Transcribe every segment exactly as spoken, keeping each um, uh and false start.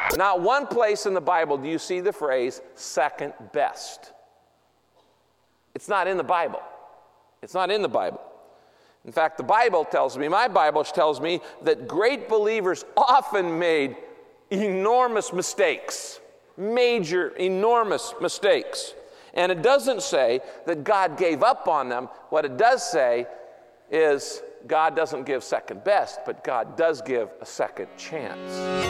Not one place in the Bible do you see the phrase second best. It's not in the Bible. It's not in the Bible. In fact, the Bible tells me, my Bible tells me, that great believers often made enormous mistakes. Major, enormous mistakes. And it doesn't say that God gave up on them. What it does say is God doesn't give second best, but God does give a second chance.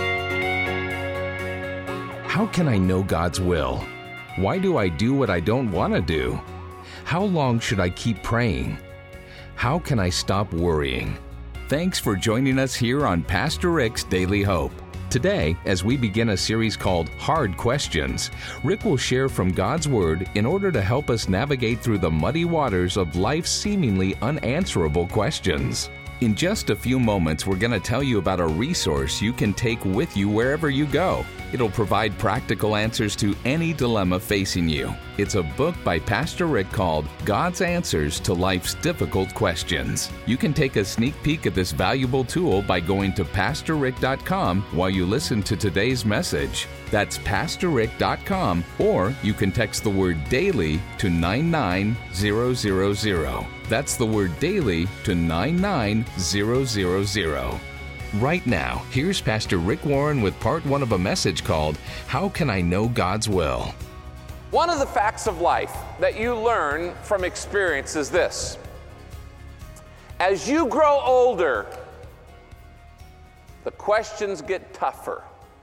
How can I know God's will? Why do I do what I don't want to do? How long should I keep praying? How can I stop worrying? Thanks for joining us here on Pastor Rick's Daily Hope. Today, as we begin a series called Hard Questions, Rick will share from God's Word in order to help us navigate through the muddy waters of life's seemingly unanswerable questions. In just a few moments, we're going to tell you about a resource you can take with you wherever you go. It'll provide practical answers to any dilemma facing you. It's a book by Pastor Rick called God's Answers to Life's Difficult Questions. You can take a sneak peek at this valuable tool by going to pastor rick dot com while you listen to today's message. That's pastor rick dot com, or you can text the word DAILY to nine nine zero zero zero. That's the word DAILY to nine nine zero zero zero. Right now, here's Pastor Rick Warren with part one of a message called, How Can I Know God's Will? One of the facts of life that you learn from experience is this. As you grow older, the questions get tougher.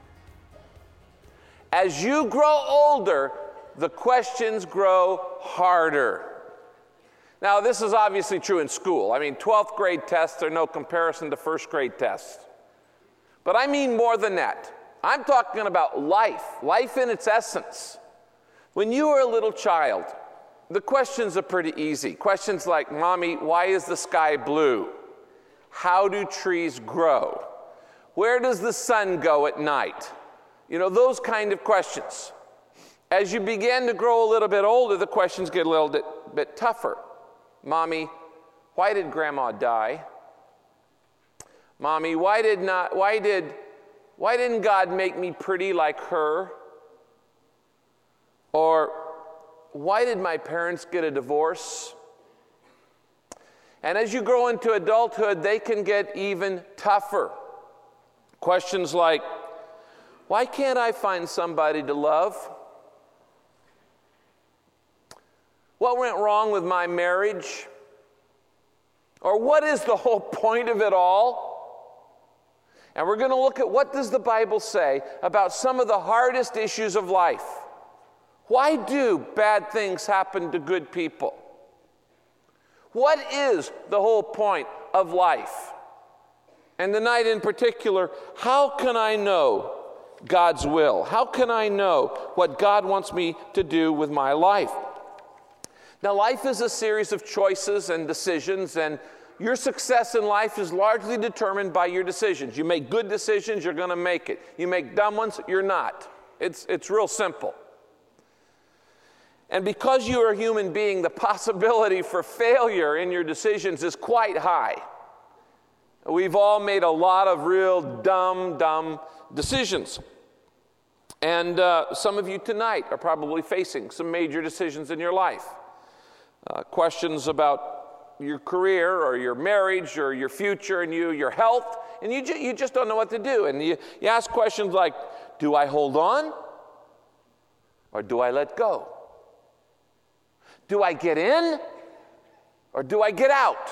As you grow older, the questions grow harder. Now, this is obviously true in school. I mean, twelfth grade tests are no comparison to first grade tests. But I mean more than that. I'm talking about life, life in its essence. When you were a little child, the questions are pretty easy. Questions like, Mommy, why is the sky blue? How do trees grow? Where does the sun go at night? You know, those kind of questions. As you begin to grow a little bit older, the questions get a little bit, bit tougher. Mommy, why did Grandma die? Mommy, why did not why did why didn't God make me pretty like her? Or why did my parents get a divorce? And as you grow into adulthood, they can get even tougher. Questions like, why can't I find somebody to love? What went wrong with my marriage? Or what is the whole point of it all? And we're going to look at what does the Bible say about some of the hardest issues of life. Why do bad things happen to good people? What is the whole point of life? And tonight in particular, how can I know God's will? How can I know what God wants me to do with my life? Now, life is a series of choices and decisions, and your success in life is largely determined by your decisions. You make good decisions, you're going to make it. You make dumb ones, you're not. It's, it's real simple. And because you are a human being, the possibility for failure in your decisions is quite high. We've all made a lot of real dumb, dumb decisions. And uh, some of you tonight are probably facing some major decisions in your life. Uh, questions about your career or your marriage or your future and you, your health, and you, ju- you just don't know what to do. And you, you ask questions like, do I hold on or do I let go? Do I get in or do I get out?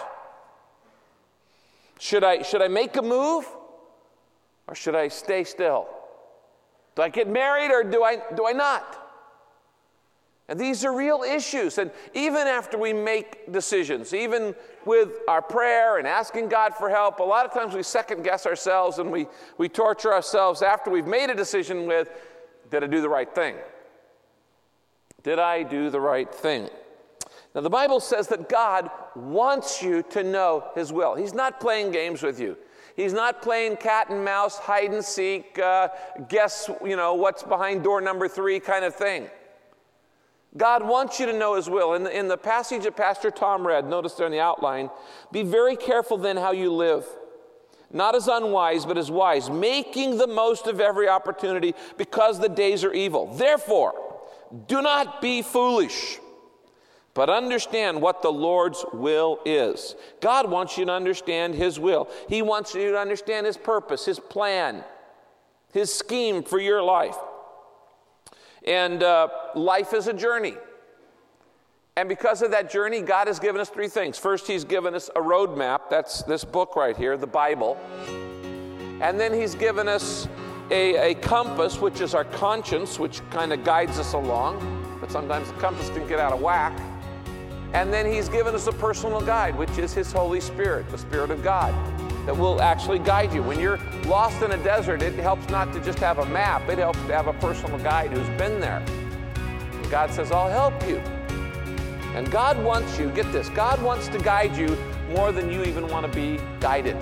Should I, should I make a move or should I stay still? Do I get married or do I, do I not? And these are real issues. And even after we make decisions, even with our prayer and asking God for help, a lot of times we second guess ourselves and we, we torture ourselves after we've made a decision with, did I do the right thing? Did I do the right thing? Now the Bible says that God wants you to know His will. He's not playing games with you. He's not playing cat and mouse, hide and seek, uh, guess, you know, what's behind door number three kind of thing. God wants you to know His will. In the, in the passage that Pastor Tom read, notice there in the outline, be very careful then how you live, not as unwise, but as wise, making the most of every opportunity because the days are evil. Therefore, do not be foolish, but understand what the Lord's will is. God wants you to understand His will. He wants you to understand His purpose, His plan, His scheme for your life. And uh, life is a journey. And because of that journey, God has given us three things. First, He's given us a roadmap. That's this book right here, the Bible. And then He's given us a, a compass, which is our conscience, which kind of guides us along. But sometimes the compass can get out of whack. And then He's given us a personal guide, which is His Holy Spirit, the Spirit of God, that will actually guide you. When you're lost in a desert, it helps not to just have a map. It helps to have a personal guide who's been there. And God says, I'll help you. And God wants you, get this, God wants to guide you more than you even want to be guided.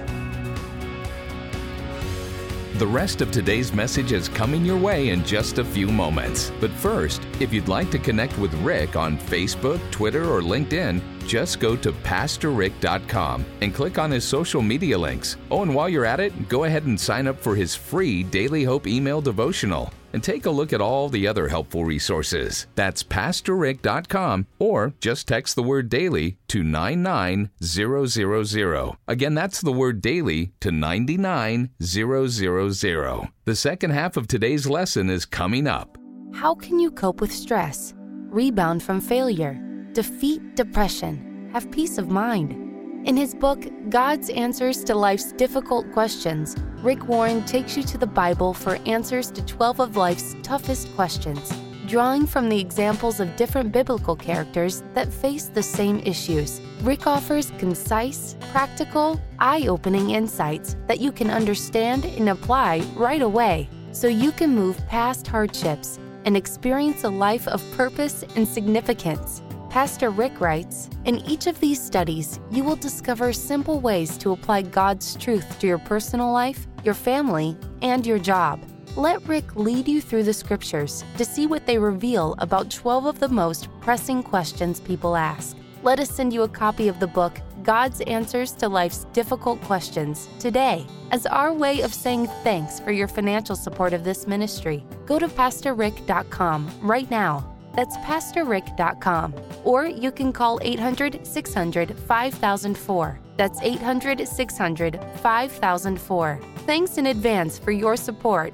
The rest of today's message is coming your way in just a few moments. But first, if you'd like to connect with Rick on Facebook, Twitter, or LinkedIn, just go to pastor rick dot com and click on his social media links. Oh, and while you're at it, go ahead and sign up for his free Daily Hope email devotional and take a look at all the other helpful resources. That's pastor rick dot com, or just text the word daily to nine nine zero zero zero. Again, that's the word daily to nine nine zero zero zero. The second half of today's lesson is coming up. How can you cope with stress, rebound from failure, defeat depression, have peace of mind? In his book, God's Answers to Life's Difficult Questions, Rick Warren takes you to the Bible for answers to twelve of life's toughest questions, drawing from the examples of different biblical characters that face the same issues. Rick offers concise, practical, eye-opening insights that you can understand and apply right away, so you can move past hardships and experience a life of purpose and significance. Pastor Rick writes, in each of these studies, you will discover simple ways to apply God's truth to your personal life, your family, and your job. Let Rick lead you through the scriptures to see what they reveal about twelve of the most pressing questions people ask. Let us send you a copy of the book, God's Answers to Life's Difficult Questions, today, as our way of saying thanks for your financial support of this ministry. Go to pastor rick dot com right now. That's pastor rick dot com. Or you can call eight hundred, six hundred, five thousand four. That's eight hundred, six hundred, five thousand four. Thanks in advance for your support.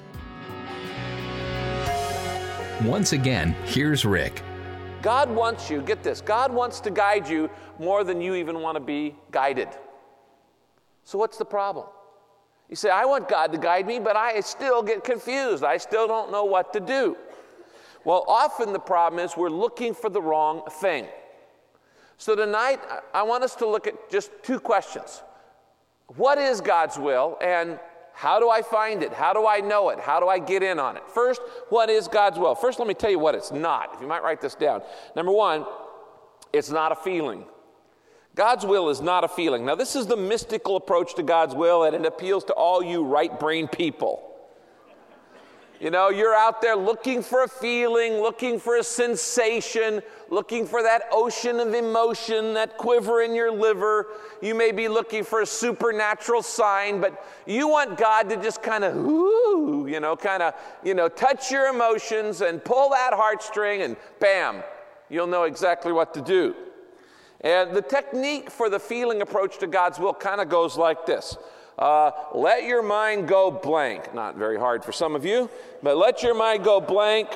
Once again, here's Rick. God wants you, get this, God wants to guide you more than you even want to be guided. So what's the problem? You say, I want God to guide me, but I still get confused. I still don't know what to do. Well, often the problem is we're looking for the wrong thing. So tonight, I want us to look at just two questions. What is God's will, and how do I find it? How do I know it? How do I get in on it? First, what is God's will? First, let me tell you what it's not. If you might write this down. Number one, it's not a feeling. God's will is not a feeling. Now, this is the mystical approach to God's will, and it appeals to all you right-brained people. You know, you're out there looking for a feeling, looking for a sensation, looking for that ocean of emotion, that quiver in your liver. You may be looking for a supernatural sign, but you want God to just kind of, ooh, you know, kind of, you know, touch your emotions and pull that heartstring, and bam, you'll know exactly what to do. And the technique for the feeling approach to God's will kind of goes like this. Uh, let your mind go blank. Not very hard for some of you, but let your mind go blank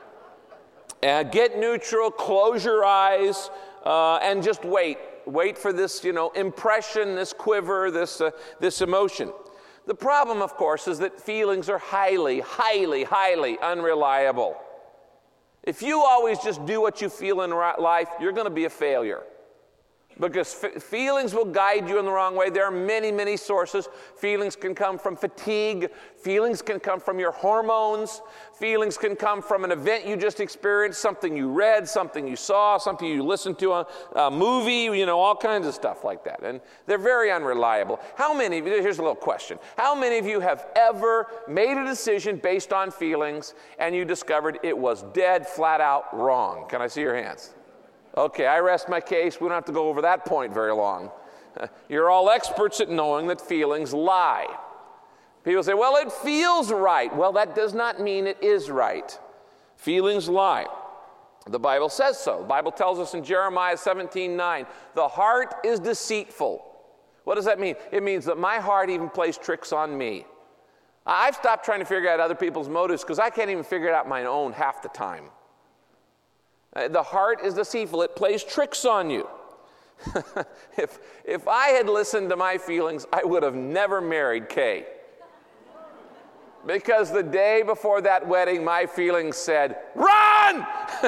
and get neutral, close your eyes, uh, and just wait. Wait for this, you know, impression, this quiver, this, uh, this emotion. The problem, of course, is that feelings are highly, highly, highly unreliable. If you always just do what you feel in life, you're going to be a failure. Because f- feelings will guide you in the wrong way. There are many, many sources. Feelings can come from fatigue. Feelings can come from your hormones. Feelings can come from an event you just experienced, something you read, something you saw, something you listened to, a, a movie, you know, all kinds of stuff like that. And they're very unreliable. How many of you, here's a little question. How many of you have ever made a decision based on feelings and you discovered it was dead, flat out wrong? Can I see your hands? Okay, I rest my case. We don't have to go over that point very long. You're all experts at knowing that feelings lie. People say, well, it feels right. Well, that does not mean it is right. Feelings lie. The Bible says so. The Bible tells us in Jeremiah seventeen nine, the heart is deceitful. What does that mean? It means that my heart even plays tricks on me. I've stopped trying to figure out other people's motives because I can't even figure it out my own half the time. The heart is deceitful. It plays tricks on you. if, if I had listened to my feelings, I would have never married Kay. Because the day before that wedding, my feelings said, run!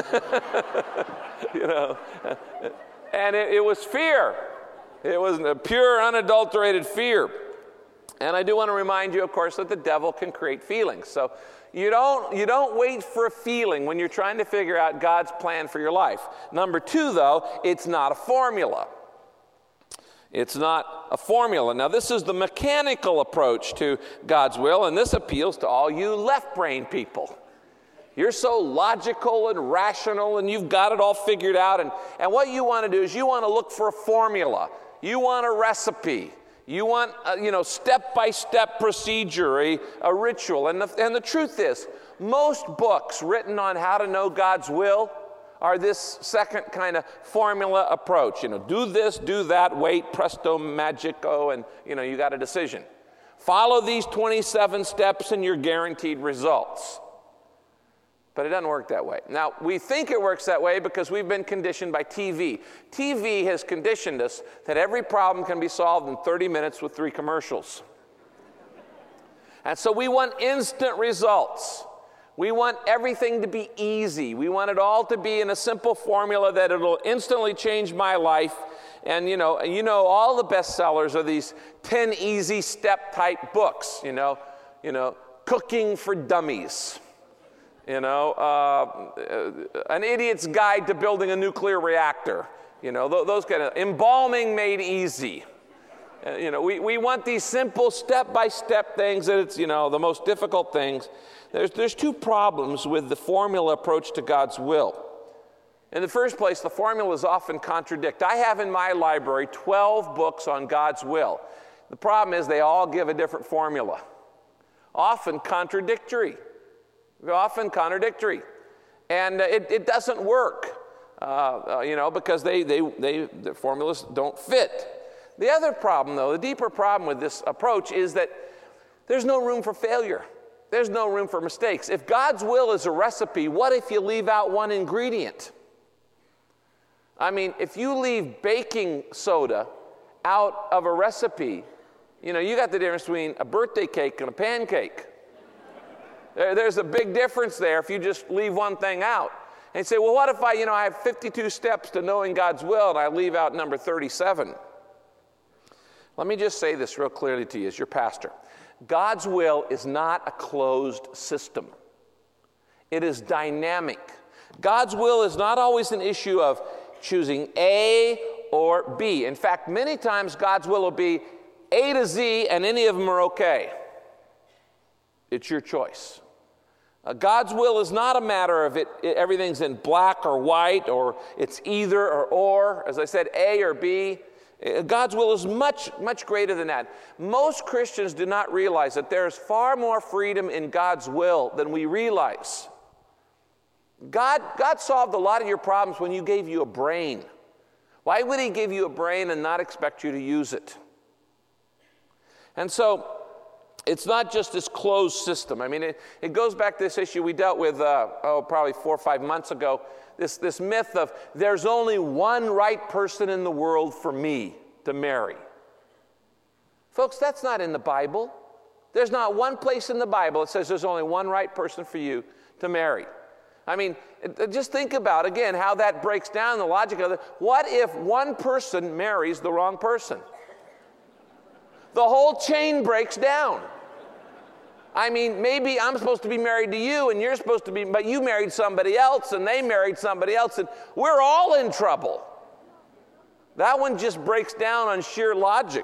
You know, and it, it was fear. It was a pure, unadulterated fear. And I do want to remind you, of course, that the devil can create feelings. So you don't, you don't wait for a feeling when you're trying to figure out God's plan for your life. Number two, though, it's not a formula. It's not a formula. Now, this is the mechanical approach to God's will, and this appeals to all you left-brain people. You're so logical and rational, and you've got it all figured out, and, and what you want to do is you want to look for a formula. You want a recipe. You want, a, you know, step-by-step procedure, a, a ritual. And the, and the truth is, most books written on how to know God's will are this second kind of formula approach. You know, do this, do that, wait, presto, magico, and, you know, you got a decision. Follow these twenty-seven steps and you're guaranteed results. But it doesn't work that way. Now, we think it works that way because we've been conditioned by T V. T V has conditioned us that every problem can be solved in thirty minutes with three commercials. And so we want instant results. We want everything to be easy. We want it all to be in a simple formula that it'll instantly change my life. And, you know, you know, all the bestsellers are these ten easy step type books, you know, you know, Cooking for Dummies. You know, uh, An Idiot's Guide to Building a Nuclear Reactor. You know, th- those kind of, Embalming Made Easy. Uh, you know, we, we want these simple step-by-step things that it's, you know, the most difficult things. There's, there's two problems with the formula approach to God's will. In the first place, the formulas often contradict. I have in my library twelve books on God's will. The problem is they all give a different formula, often contradictory. Often contradictory, and uh, it, it doesn't work, uh, uh, you know, because they, they, they, the formulas don't fit. The other problem, though, the deeper problem with this approach is that there's no room for failure. There's no room for mistakes. If God's will is a recipe, what if you leave out one ingredient? I mean, if you leave baking soda out of a recipe, you know, you got the difference between a birthday cake and a pancake. There's a big difference there if you just leave one thing out. And you say, well, what if I, you know, I have fifty-two steps to knowing God's will and I leave out number thirty-seven? Let me just say this real clearly to you as your pastor. God's will is not a closed system. It is dynamic. God's will is not always an issue of choosing A or B. In fact, many times God's will will be A to Z and any of them are okay. It's your choice. Uh, God's will is not a matter of it, it, everything's in black or white, or it's either or or. As I said, A or B. Uh, God's will is much, much greater than that. Most Christians do not realize that there is far more freedom in God's will than we realize. God, God solved a lot of your problems when you gave you a brain. Why would he give you a brain and not expect you to use it? And so, it's not just this closed system. I mean, it, it goes back to this issue we dealt with, uh, oh, probably four or five months ago, this, this myth of there's only one right person in the world for me to marry. Folks, that's not in the Bible. There's not one place in the Bible that says there's only one right person for you to marry. I mean, it, just think about, again, how that breaks down the logic of it. What if one person marries the wrong person? The whole chain breaks down. I mean, maybe I'm supposed to be married to you and you're supposed to be, but you married somebody else and they married somebody else and we're all in trouble. That one just breaks down on sheer logic.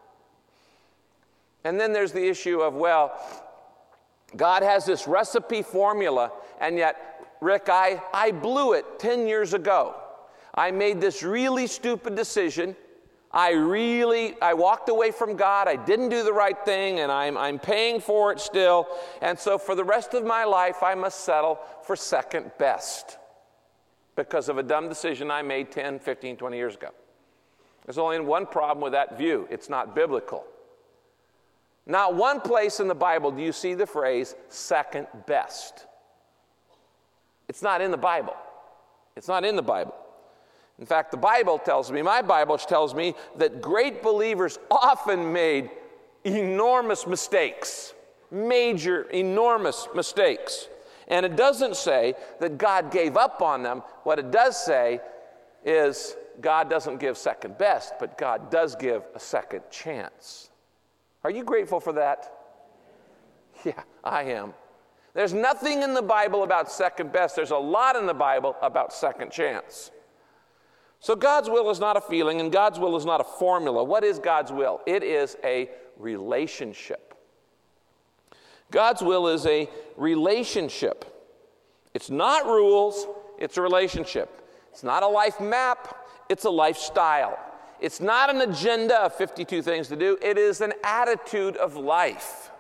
And then there's the issue of, well, God has this recipe formula and yet, Rick, I, I blew it ten years ago. I made this really stupid decision. I really, I walked away from God, I didn't do the right thing, and I'm, I'm paying for it still, and so for the rest of my life, I must settle for second best because of a dumb decision I made ten, fifteen, twenty years ago. There's only one problem with that view. It's not biblical. Not one place in the Bible do you see the phrase second best. It's not in the Bible. It's not in the Bible. In fact, the Bible tells me, my Bible tells me that great believers often made enormous mistakes, major, enormous mistakes. And it doesn't say that God gave up on them. What it does say is God doesn't give second best, but God does give a second chance. Are you grateful for that? Yeah, I am. There's nothing in the Bible about second best. There's a lot in the Bible about second chance. So God's will is not a feeling, and God's will is not a formula. What is God's will? It is a relationship. God's will is a relationship. It's not rules, it's a relationship. It's not a life map, it's a lifestyle. It's not an agenda of fifty-two things to do, it is an attitude of life.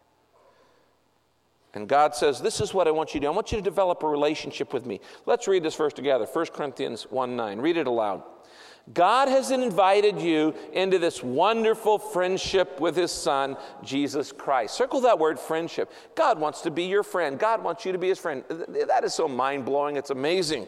And God says, this is what I want you to do. I want you to develop a relationship with me. Let's read this verse together. First Corinthians one nine. Read it aloud. God has invited you into this wonderful friendship with his Son, Jesus Christ. Circle that word, friendship. God wants to be your friend. God wants you to be his friend. That is so mind-blowing. It's amazing.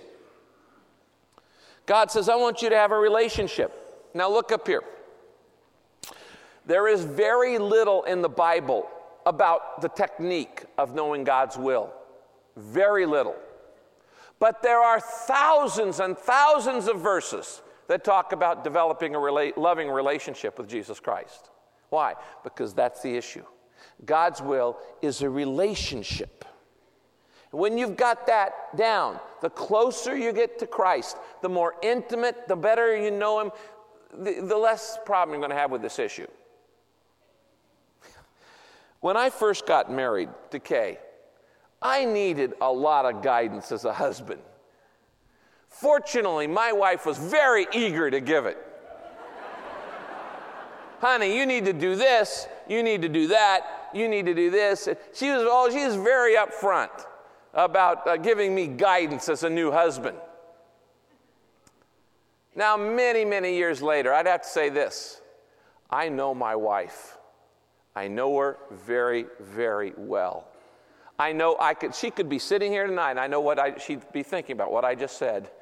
God says, I want you to have a relationship. Now look up here. There is very little in the Bible about the technique of knowing God's will. Very little. But there are thousands and thousands of verses that talk about developing a rela- loving relationship with Jesus Christ. Why? Because that's the issue. God's will is a relationship. When you've got that down, the closer you get to Christ, the more intimate, the better you know him, the, the less problem you're going to have with this issue. When I first got married to Kay, I needed a lot of guidance as a husband. Fortunately, my wife was very eager to give it. Honey, you need to do this, you need to do that, you need to do this. She was, oh, she was very upfront about uh, giving me guidance as a new husband. Now, many, many years later, I'd have to say this. I know my wife. I know her very, very well. I know I could. She could be sitting here tonight, and I know what I, she'd be thinking about what I just said.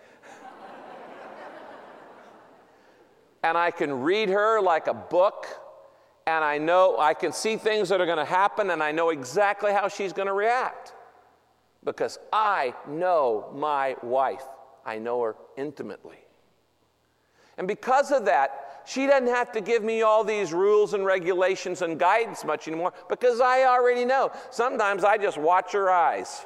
And I can read her like a book, and I know I can see things that are going to happen, and I know exactly how she's going to react. Because I know my wife. I know her intimately. And because of that, she doesn't have to give me all these rules and regulations and guidance much anymore because I already know. Sometimes I just watch her eyes.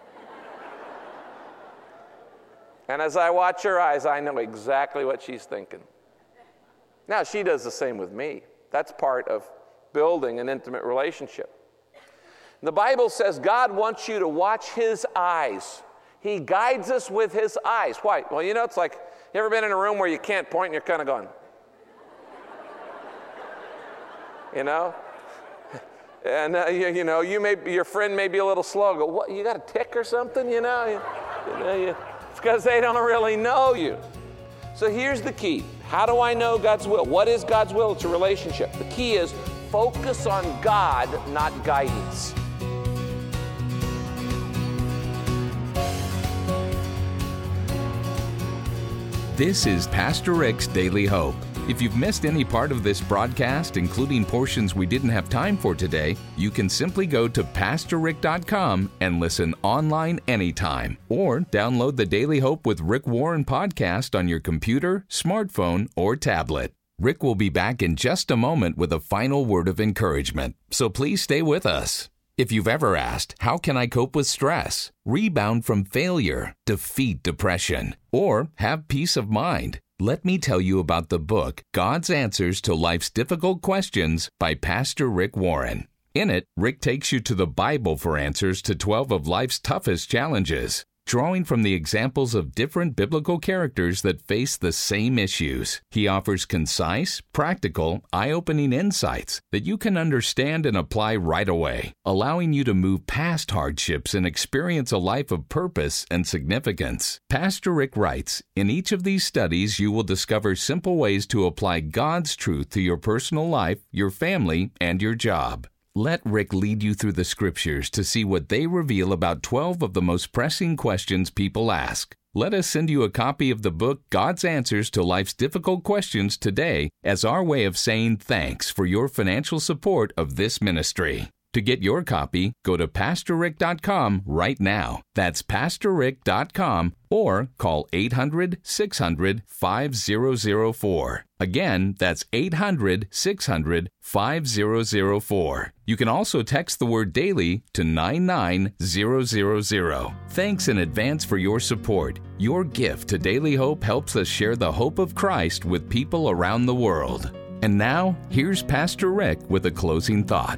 And as I watch her eyes, I know exactly what she's thinking. Now, she does the same with me. That's part of building an intimate relationship. The Bible says God wants you to watch his eyes. He guides us with his eyes. Why? Well, you know, it's like, you ever been in a room where you can't point and you're kind of going, you know? And, uh, you, you know, you may, your friend may be a little slow. Go, what, you got a tick or something, you know? You, you know you, it's because they don't really know you. So here's the key. How do I know God's will? What is God's will? It's a relationship. The key is focus on God, not guidance. This is Pastor Rick's Daily Hope. If you've missed any part of this broadcast, including portions we didn't have time for today, you can simply go to pastor rick dot com and listen online anytime, or download the Daily Hope with Rick Warren podcast on your computer, smartphone, or tablet. Rick will be back in just a moment with a final word of encouragement, so please stay with us. If you've ever asked, how can I cope with stress, rebound from failure, defeat depression, or have peace of mind, let me tell you about the book, God's Answers to Life's Difficult Questions by Pastor Rick Warren. In it, Rick takes you to the Bible for answers to twelve of life's toughest challenges. drawing from the examples of different biblical characters that face the same issues. He offers concise, practical, eye-opening insights that you can understand and apply right away, allowing you to move past hardships and experience a life of purpose and significance. Pastor Rick writes, in each of these studies, you will discover simple ways to apply God's truth to your personal life, your family, and your job. Let Rick lead you through the scriptures to see what they reveal about twelve of the most pressing questions people ask. Let us send you a copy of the book God's Answers to Life's Difficult Questions today as our way of saying thanks for your financial support of this ministry. To get your copy, go to pastor rick dot com right now. That's pastor rick dot com or call eight hundred, six hundred, five thousand four. Again, that's eight hundred, six hundred, five thousand four. You can also text the word daily to nine nine zero zero zero. Thanks in advance for your support. Your gift to Daily Hope helps us share the hope of Christ with people around the world. And now, here's Pastor Rick with a closing thought.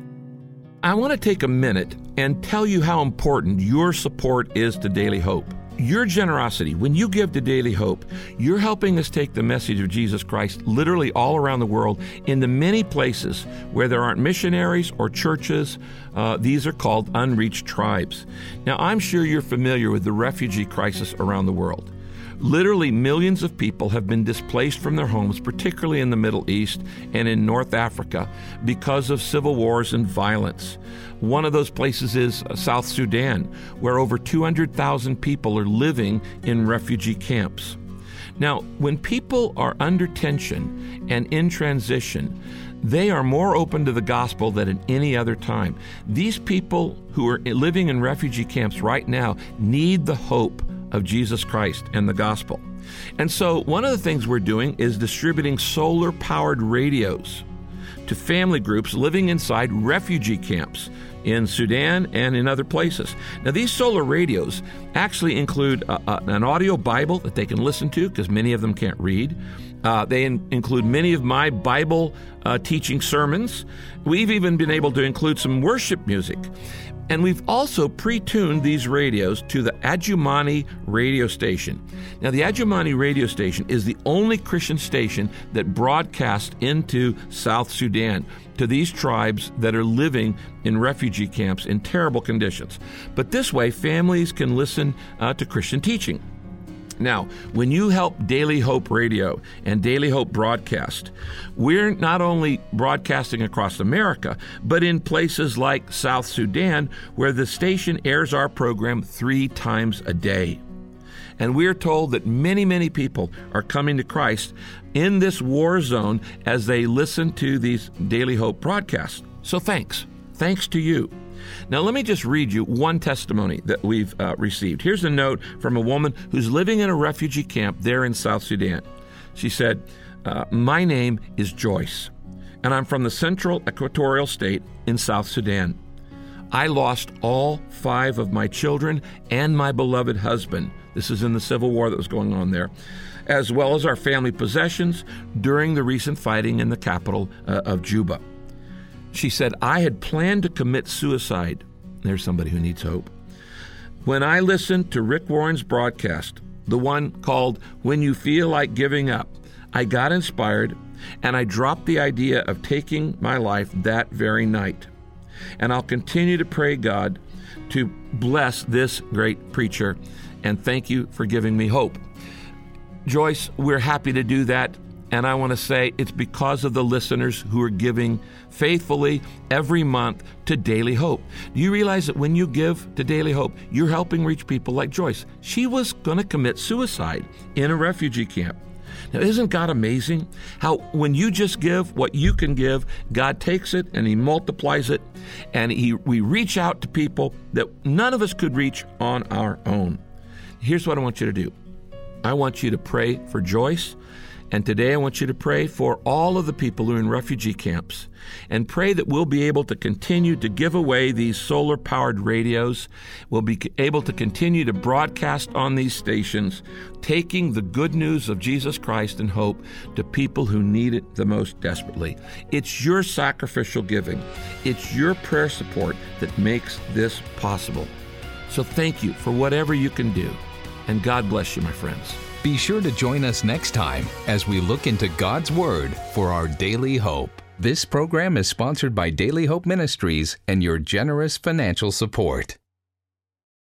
I want to take a minute and tell you how important your support is to Daily Hope. Your generosity, when you give to Daily Hope, you're helping us take the message of Jesus Christ literally all around the world into many places where there aren't missionaries or churches. Uh, these are called unreached tribes. Now, I'm sure you're familiar with the refugee crisis around the world. Literally millions of people have been displaced from their homes, particularly in the Middle East and in North Africa, because of civil wars and violence. One of those places is South Sudan, where over two hundred thousand people are living in refugee camps. Now, when people are under tension and in transition, they are more open to the gospel than at any other time. These people who are living in refugee camps right now need the hope of Jesus Christ and the gospel. And so one of the things we're doing is distributing solar-powered radios to family groups living inside refugee camps in Sudan and in other places. Now, these solar radios actually include a, a, an audio Bible that they can listen to, because many of them can't read. Uh, they in, include many of my Bible uh, teaching sermons. We've even been able to include some worship music. And we've also pre-tuned these radios to the Adjumani radio station. Now, the Adjumani radio station is the only Christian station that broadcasts into South Sudan, to these tribes that are living in refugee camps in terrible conditions. But this way, families can listen uh, to Christian teaching. Now, when you help Daily Hope Radio and Daily Hope Broadcast, we're not only broadcasting across America, but in places like South Sudan, where the station airs our program three times a day. And we're told that many, many people are coming to Christ in this war zone as they listen to these Daily Hope broadcasts. So thanks. Thanks to you. Now, let me just read you one testimony that we've uh, received. Here's a note from a woman who's living in a refugee camp there in South Sudan. She said, uh, my name is Joyce, and I'm from the Central Equatorial State in South Sudan. I lost all five of my children and my beloved husband. This is in the civil war that was going on there, as well as our family possessions during the recent fighting in the capital uh, of Juba. She said, I had planned to commit suicide. There's somebody who needs hope. When I listened to Rick Warren's broadcast, the one called When You Feel Like Giving Up, I got inspired and I dropped the idea of taking my life that very night. And I'll continue to pray God to bless this great preacher, and thank you for giving me hope. Joyce, we're happy to do that. And I want to say it's because of the listeners who are giving faithfully every month to Daily Hope. Do you realize that when you give to Daily Hope, you're helping reach people like Joyce? She was going to commit suicide in a refugee camp. Now, isn't God amazing? How when you just give what you can give, God takes it and He multiplies it, and he, we reach out to people that none of us could reach on our own. Here's what I want you to do. I want you to pray for Joyce. And today I want you to pray for all of the people who are in refugee camps, and pray that we'll be able to continue to give away these solar-powered radios. We'll be able to continue to broadcast on these stations, taking the good news of Jesus Christ and hope to people who need it the most desperately. It's your sacrificial giving. It's your prayer support that makes this possible. So thank you for whatever you can do. And God bless you, my friends. Be sure to join us next time as we look into God's Word for our daily hope. This program is sponsored by Daily Hope Ministries and your generous financial support.